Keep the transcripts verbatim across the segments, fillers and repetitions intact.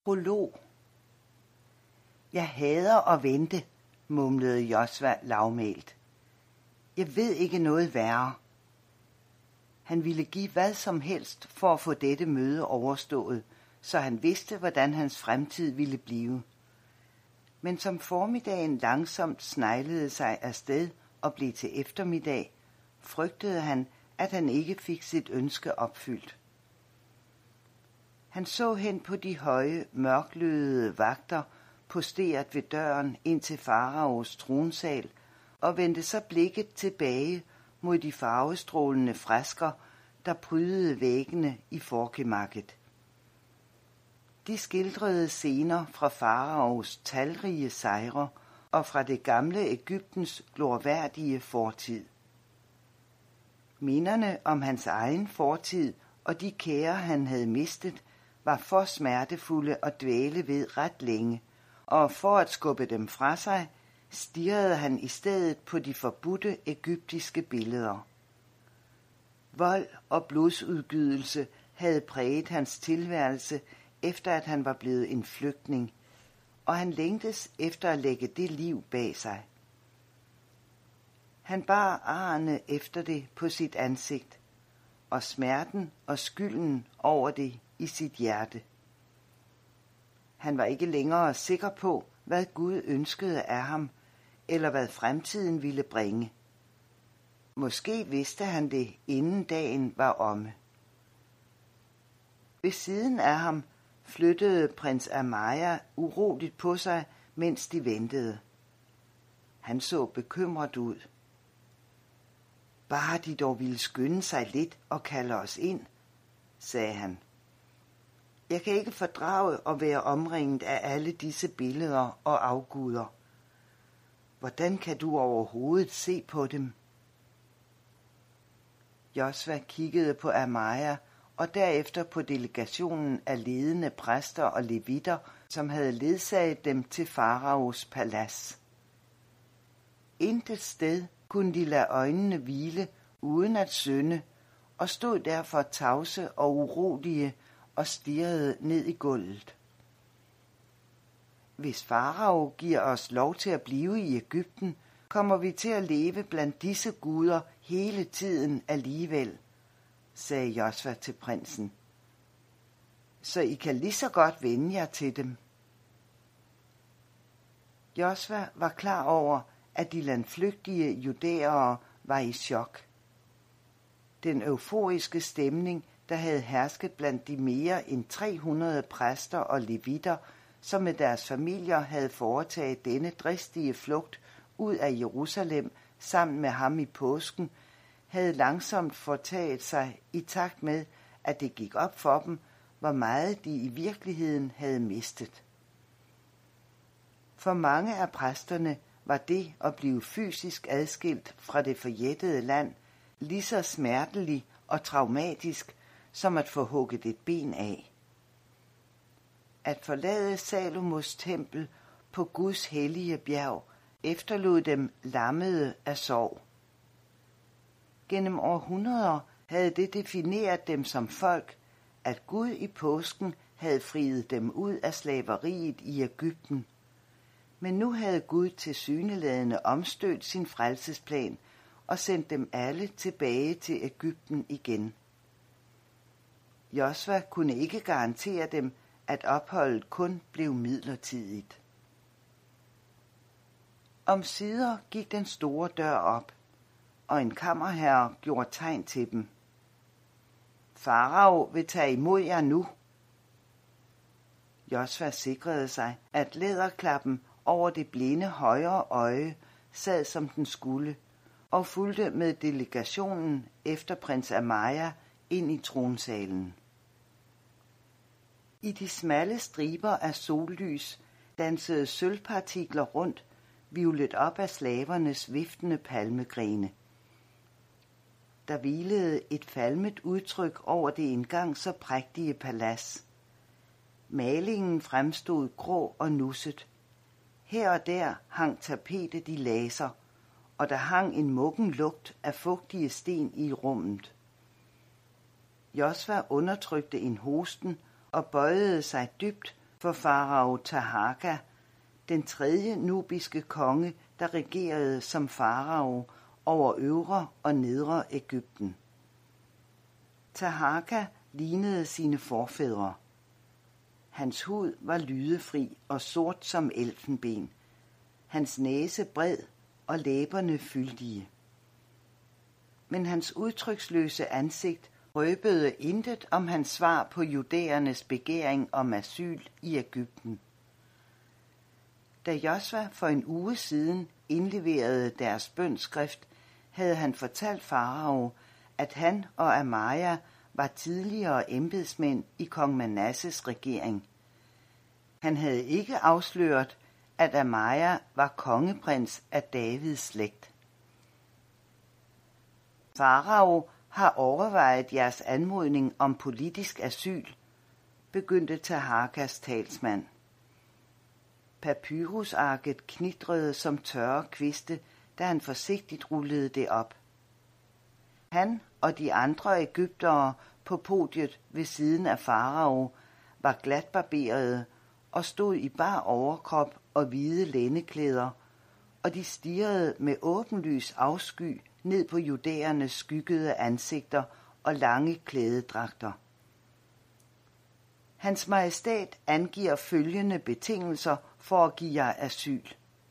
Prolog. Jeg hader at vente, mumlede Josva lavmælt. Jeg ved ikke noget værre. Han ville give hvad som helst for at få dette møde overstået, så han vidste, hvordan hans fremtid ville blive. Men som formiddagen langsomt sneglede sig afsted og blev til eftermiddag, frygtede han, at han ikke fik sit ønske opfyldt. Han så hen på de høje, mørklødede vagter, posteret ved døren ind til faraos tronsal, og vendte så blikket tilbage mod de farvestrålende fresker, der prydede væggene i forkemakket. De skildrede scener fra faraos talrige sejre og fra det gamle Egyptens glorværdige fortid. Minderne om hans egen fortid og de kære, han havde mistet, var for smertefulde at dvæle ved ret længe, og for at skubbe dem fra sig, stirrede han i stedet på de forbudte egyptiske billeder. Vold og blodsudgydelse havde præget hans tilværelse, efter at han var blevet en flygtning, og han længtes efter at lægge det liv bag sig. Han bar arrene efter det på sit ansigt, og smerten og skylden over det i sit hjerte. Han var ikke længere sikker på, hvad Gud ønskede af ham, eller hvad fremtiden ville bringe. Måske vidste han det, inden dagen var omme. Ved siden af ham flyttede prins Amaya uroligt på sig, mens de ventede. Han så bekymret ud. Bare de dog ville skynde sig lidt og kalde os ind, sagde han. Jeg kan ikke fordrage at være omringet af alle disse billeder og afguder. Hvordan kan du overhovedet se på dem? Josva kiggede på Amaya og derefter på delegationen af ledende præster og levitter, som havde ledsaget dem til faraos palads. Intet sted kunne de lade øjnene hvile uden at synde, og stod derfor tavse og urolige og stirrede ned i gulvet. Hvis farao giver os lov til at blive i Egypten, kommer vi til at leve blandt disse guder hele tiden alligevel, sagde Josva til prinsen. Så I kan lige så godt vende jer til dem. Josva var klar over, at de landflygtige judæere var i chok. Den euforiske stemning, der havde hersket blandt de mere end tre hundrede præster og levitter, som med deres familier havde foretaget denne dristige flugt ud af Jerusalem sammen med ham i påsken, havde langsomt fortaget sig i takt med, at det gik op for dem, hvor meget de i virkeligheden havde mistet. For mange af præsterne var det at blive fysisk adskilt fra det forjættede land lige så smertelig og traumatisk, som at få hugget et ben af. At forlade Salomos tempel på Guds hellige bjerg efterlod dem lammede af sorg. Gennem århundreder havde det defineret dem som folk, at Gud i påsken havde friet dem ud af slaveriet i Egypten. Men nu havde Gud tilsyneladende omstødt sin frelsesplan og sendt dem alle tilbage til Egypten igen. Josva kunne ikke garantere dem, at opholdet kun blev midlertidigt. Omsider gik den store dør op, og en kammerherre gjorde tegn til dem. Farao vil tage imod jer nu. Josva sikrede sig, at læderklappen over det blinde højre øje sad som den skulle, og fulgte med delegationen efter prins Amaya ind i tronsalen. I de smalle striber af sollys dansede sølvpartikler rundt, hvirvlet op af slavernes viftende palmegrene. Der hvilede et falmet udtryk over det engang så prægtige palads. Malingen fremstod grå og nusset. Her og der hang tapetet i laser, og der hang en muggen lugt af fugtige sten i rummet. Josva undertrykte en hosten og bøjede sig dybt for farao Taharka, den tredje nubiske konge, der regerede som farao over øvre og nedre Egypten. Taharka lignede sine forfædre. Hans hud var lydefri og sort som elfenben, hans næse bred og læberne fyldige. Men hans udtryksløse ansigt røbede intet om hans svar på judæernes begæring om asyl i Egypten. Da Josva for en uge siden indleverede deres bønskrift, havde han fortalt farao, at han og Amaja var tidligere embedsmænd i kong Manasses regering. Han havde ikke afsløret, at Amaja var kongeprins af Davids slægt. Farao har overvejet jeres anmodning om politisk asyl, begyndte Taharkas talsmand. Papyrusarket knitrede som tørre kviste, da han forsigtigt rullede det op. Han og de andre egyptere på podiet ved siden af farao var glatbarberede og stod i bar overkrop og hvide lændeklæder, og de stirrede med åbenlys afsky ned på judæernes skyggede ansigter og lange klædedragter. Hans Majestæt angiver følgende betingelser for at give jer asyl.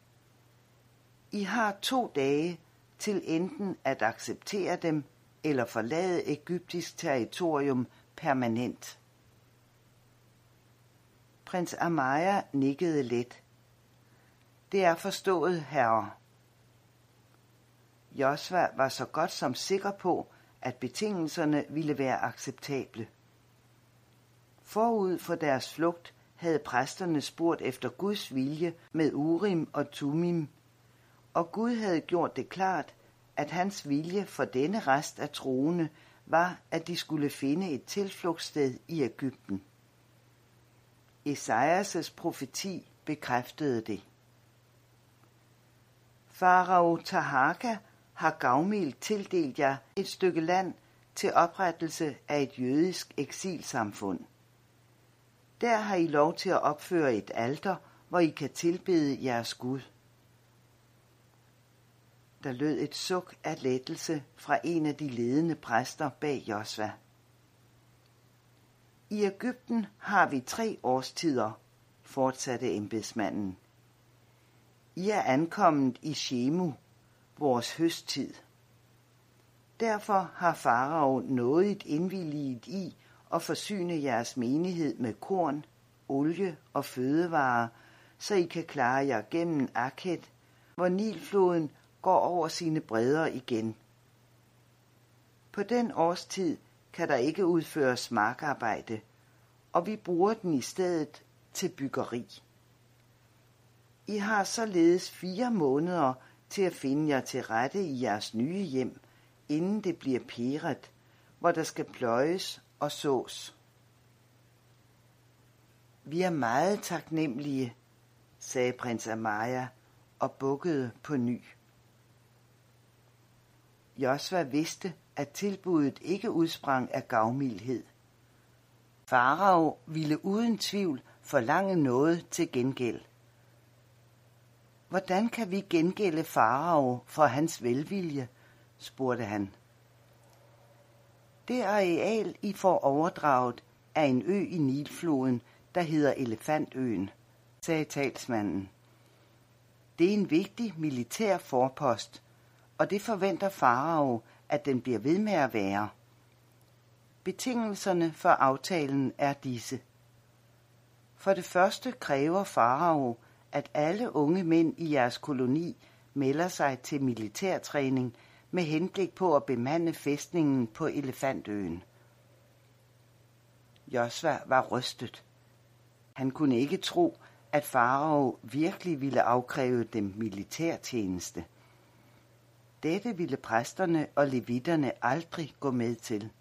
I har to dage til enten at acceptere dem eller forlade egyptisk territorium permanent. Prins Amaja nikkede let. Det er forstået, herre. Josva var så godt som sikker på, at betingelserne ville være acceptable. Forud for deres flugt havde præsterne spurgt efter Guds vilje med Urim og Tumim, og Gud havde gjort det klart, at hans vilje for denne rest af troende var, at de skulle finde et tilflugtssted i Egypten. Esajas' profeti bekræftede det. Farao Taharka har gavmildt tildelt jer et stykke land til oprettelse af et jødisk eksilsamfund. Der har I lov til at opføre et alter, hvor I kan tilbede jeres Gud. Der lød et suk af lettelse fra en af de ledende præster bag Josva. I Egypten har vi tre årstider, fortsatte embedsmanden. I er ankommet i Shemu, vores høsttid. Derfor har farao nådigt indvilliget i at forsyne jeres menighed med korn, olie og fødevarer, så I kan klare jer gennem Akhet, hvor Nilfloden går over sine bredder igen. På den årstid kan der ikke udføres markarbejde, og vi bruger den i stedet til byggeri. I har således fire måneder til at finde jer til rette i jeres nye hjem, inden det bliver peret, hvor der skal pløjes og sås. Vi er meget taknemmelige, sagde prins Amaja og bukkede på ny. Josva vidste, at tilbuddet ikke udsprang af gavmildhed. Farao ville uden tvivl forlange noget til gengæld. Hvordan kan vi gengælde farao for hans velvilje, spurgte han. Det areal, I får overdraget, er en ø i Nilfloden, der hedder Elefantøen, sagde talsmanden. Det er en vigtig militær forpost, og det forventer farao, at den bliver ved med at være. Betingelserne for aftalen er disse. For det første kræver farao, at alle unge mænd i jeres koloni melder sig til militærtræning med henblik på at bemande fæstningen på Elefantøen. Josva var rystet. Han kunne ikke tro, at farao virkelig ville afkræve dem militærtjeneste. Dette ville præsterne og levitterne aldrig gå med til.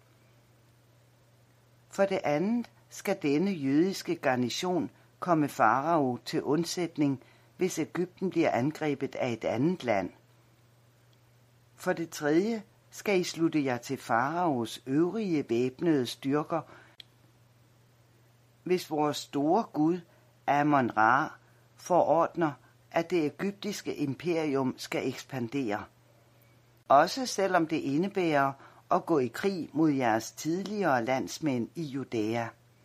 For det andet skal denne jødiske garnison komme farao til undsætning, hvis Egypten bliver angrebet af et andet land. For det tredje skal I slutte jer til faraos øvrige væbnede styrker, hvis vores store Gud Amon-Ra, forordner, at det egyptiske imperium skal ekspandere. Også selvom det indebærer at gå i krig mod jeres tidligere landsmænd i Judæa.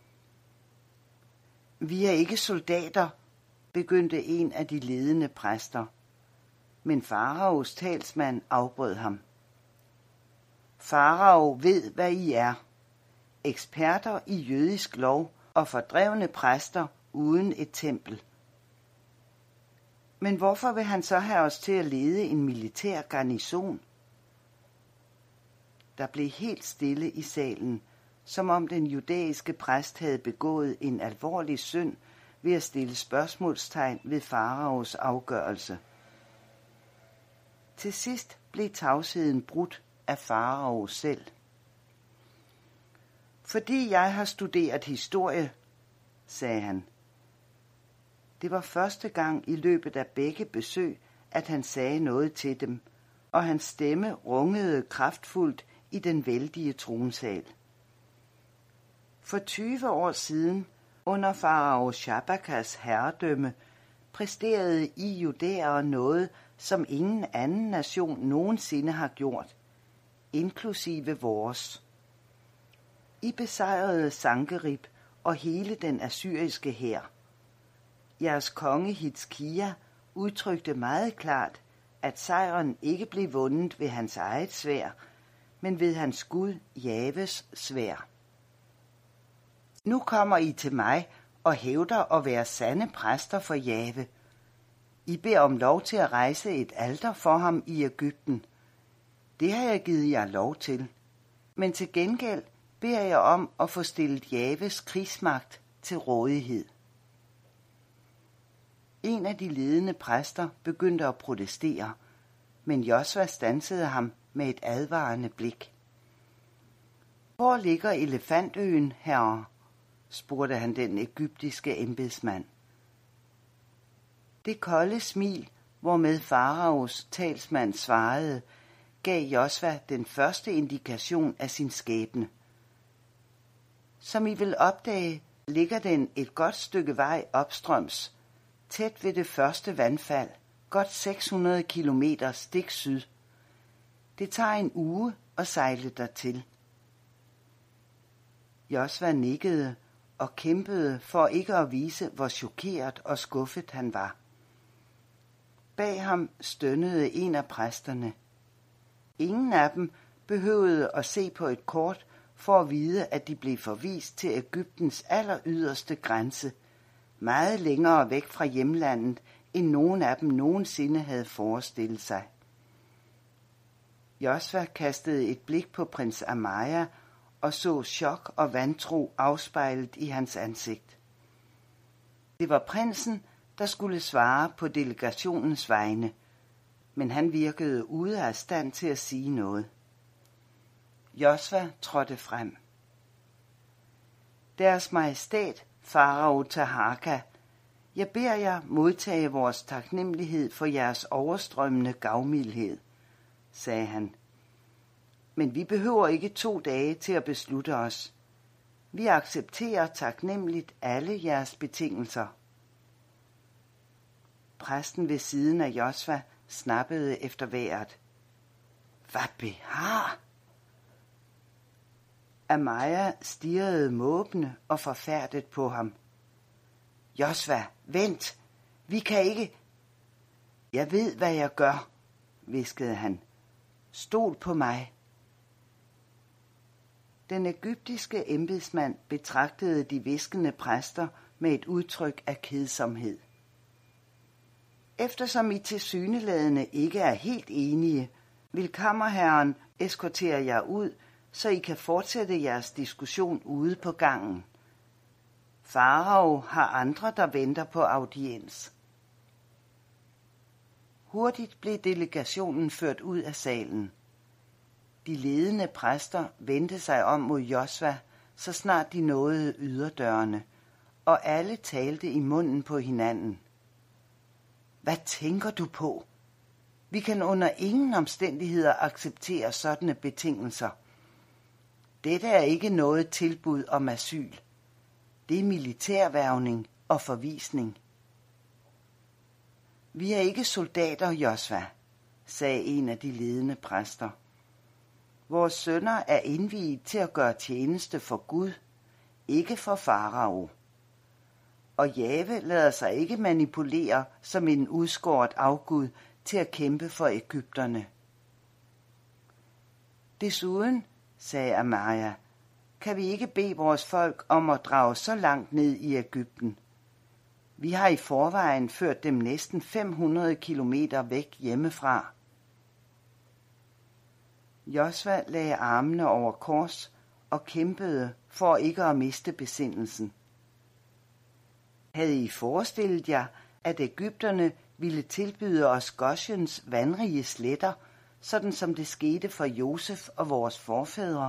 Vi er ikke soldater, begyndte en af de ledende præster, men faraos talsmand afbrød ham. Farao ved, hvad I er. Eksperter i jødisk lov og fordrevne præster uden et tempel. Men hvorfor vil han så have os til at lede en militær garnison? Der blev helt stille i salen, som om den judæiske præst havde begået en alvorlig synd ved at stille spørgsmålstegn ved faraos afgørelse. Til sidst blev tavsheden brudt af farao selv. Fordi jeg har studeret historie, sagde han. Det var første gang i løbet af begge besøg, at han sagde noget til dem, og hans stemme rungede kraftfuldt i den vældige tronsal. For tyve år siden, under farao Shabakas herredømme, præsterede I judæere noget, som ingen anden nation nogensinde har gjort, inklusive vores. I besejrede Sankerib og hele den assyriske hær. Jeres konge Hizkia udtrykte meget klart, at sejren ikke blev vundet ved hans eget sværd, men ved hans gud Javes sværd. Nu kommer I til mig og hævder at være sande præster for Jave. I beder om lov til at rejse et alter for ham i Egypten. Det har jeg givet jer lov til. Men til gengæld beder jeg om at få stillet Javes krigsmagt til rådighed. En af de ledende præster begyndte at protestere, men Josva standsede ham med et advarende blik. Hvor ligger elefantøen, herre? Spurgte han den egyptiske embedsmand. Det kolde smil, hvormed faraos talsmand svarede, gav Josva den første indikation af sin skæbne. Som I vil opdage, ligger den et godt stykke vej opstrøms, tæt ved det første vandfald, godt seks hundrede kilometer stik syd. Det tager en uge at sejle dertil. Josva nikkede og kæmpede for ikke at vise, hvor chokeret og skuffet han var. Bag ham stønnede en af præsterne. Ingen af dem behøvede at se på et kort for at vide, at de blev forvist til Egyptens alleryderste grænse, meget længere væk fra hjemlandet, end nogen af dem nogensinde havde forestillet sig. Josva kastede et blik på prins Amaja og så chok og vantro afspejlet i hans ansigt. Det var prinsen, der skulle svare på delegationens vegne, men han virkede ude af stand til at sige noget. Josva trådte frem. Deres majestæt, farao Taharka, jeg beder jer modtage vores taknemmelighed for jeres overstrømmende gavmildhed, sagde han. Men vi behøver ikke to dage til at beslutte os. Vi accepterer taknemmeligt alle jeres betingelser. Præsten ved siden af Josva snappede efter vejret. Hvad behar? Amaja stirrede måbende og forfærdet på ham. Josva, vent! Vi kan ikke... Jeg ved, hvad jeg gør, hviskede han. Stol på mig. Den egyptiske embedsmand betragtede de hviskende præster med et udtryk af kedsomhed. Eftersom I tilsyneladende ikke er helt enige, vil kammerherren eskortere jer ud, så I kan fortsætte jeres diskussion ude på gangen. Farao har andre, der venter på audiens. Hurtigt blev delegationen ført ud af salen. De ledende præster vendte sig om mod Josva, så snart de nåede yderdørene, og alle talte i munden på hinanden. Hvad tænker du på? Vi kan under ingen omstændigheder acceptere sådanne betingelser. Dette er ikke noget tilbud om asyl. Det er militærhvervning, og forvisning. Vi er ikke soldater, Josva, sagde en af de ledende præster. Vores sønner er indviet til at gøre tjeneste for Gud, ikke for farao. Og Jave lader sig ikke manipulere som en udskåret afgud til at kæmpe for egypterne. Desuden, sagde Amaria, kan vi ikke bede vores folk om at drage så langt ned i Egypten. Vi har i forvejen ført dem næsten fem hundrede kilometer væk hjemmefra. Josva lagde armene over kors og kæmpede for ikke at miste besindelsen. Havde I forestillet jer, at egypterne ville tilbyde os Goshens vandrige sletter, sådan som det skete for Josef og vores forfædre?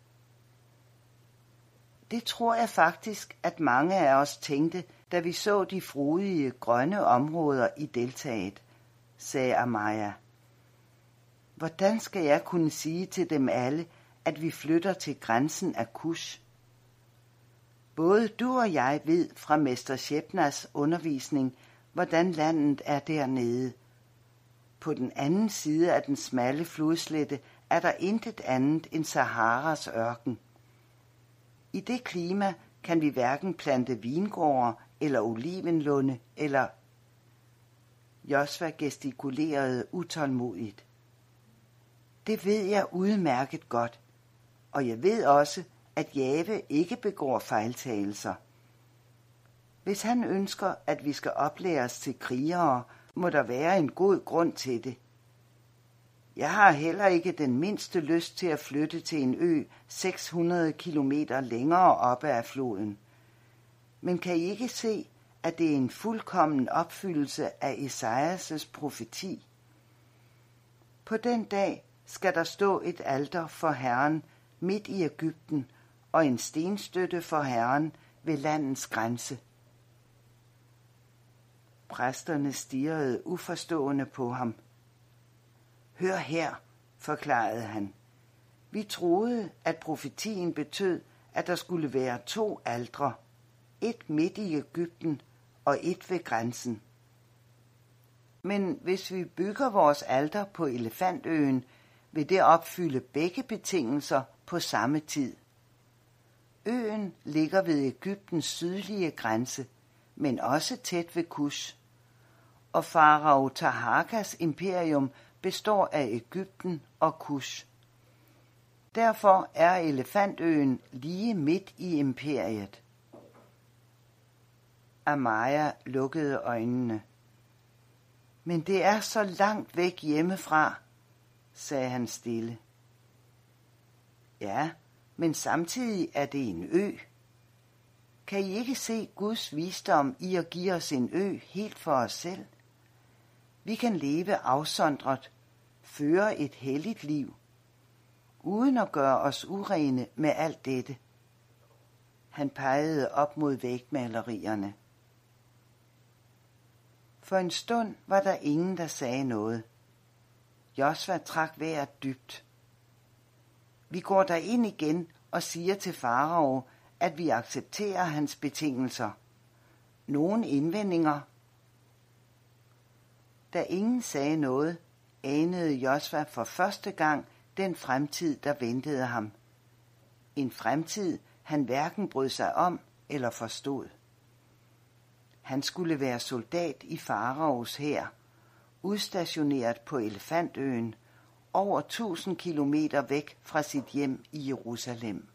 Det tror jeg faktisk, at mange af os tænkte, da vi så de frodige, grønne områder i deltaet, sagde Amaria. Hvordan skal jeg kunne sige til dem alle, at vi flytter til grænsen af Kush? Både du og jeg ved fra mester Shebnas undervisning, hvordan landet er dernede. På den anden side af den smalle flodslette er der intet andet end Saharas ørken. I det klima kan vi hverken plante vingårder eller olivenlunde eller... Josva gestikulerede utålmodigt. Det ved jeg udmærket godt, og jeg ved også, at Jave ikke begår fejltagelser. Hvis han ønsker, at vi skal oplæres til krigere, må der være en god grund til det. Jeg har heller ikke den mindste lyst til at flytte til en ø seks hundrede kilometer længere oppe af floden. Men kan I ikke se, at det er en fuldkommen opfyldelse af Esajas' profeti? På den dag skal der stå et alter for Herren midt i Egypten og en stenstøtte for Herren ved landets grænse. Præsterne stirrede uforstående på ham. Hør her, forklarede han. Vi troede, at profetien betød, at der skulle være to altre, et midt i Egypten og et ved grænsen. Men hvis vi bygger vores alter på Elefantøen, vil det opfylde begge betingelser på samme tid. Øen ligger ved Egyptens sydlige grænse, men også tæt ved Kush. Og farao Taharkas imperium består af Egypten og Kush. Derfor er Elefantøen lige midt i imperiet. Amaria lukkede øjnene. Men det er så langt væk hjemmefra, sagde han stille. Ja, men samtidig er det en ø. Kan I ikke se Guds visdom i at give os en ø helt for os selv? Vi kan leve afsondret, føre et helligt liv, uden at gøre os urene med alt dette. Han pegede op mod vægmalerierne. For en stund var der ingen, der sagde noget. Josva trak vejret dybt. Vi går derind igen og siger til farao, at vi accepterer hans betingelser. Nogen indvendinger? Da ingen sagde noget, anede Josva for første gang den fremtid, der ventede ham. En fremtid, han hverken brød sig om eller forstod. Han skulle være soldat i faraos hær, udstationeret på Elefantøen, over tusind kilometer væk fra sit hjem i Jerusalem.